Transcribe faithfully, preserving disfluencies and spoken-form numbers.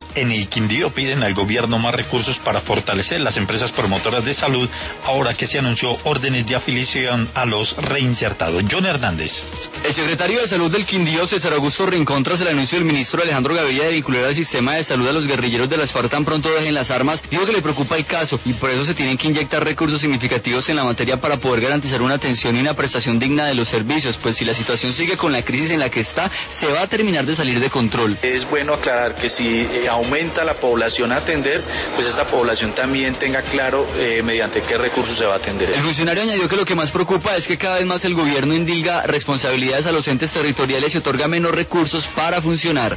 en el Quindío piden al gobierno más recursos para fortalecer las empresas promotoras de salud, ahora que se anunció órdenes de afiliación a los reinsertados. John Hernández. El secretario de Salud del Quindío, César Augusto Rincón, tras el anuncio del ministro Alejandro Gaviria de vincular al sistema de salud a los guerrilleros de las FARC tan pronto dejen las armas, dijo que le preocupa el caso y por eso se tienen que inyectar recursos significativos en la materia para poder garantizar una atención y una prestación digna de los servicios, pues si la situación sigue con la crisis en la que está, se va a terminar de salir de control. Es bueno aclarar que si eh, aumenta la población a atender, pues esta población también tenga claro eh, mediante qué recursos se va a atender. El funcionario añadió que lo que más preocupa es que cada vez más el gobierno indilga responsabilidades a los entes territoriales y otorga menos recursos para funcionar.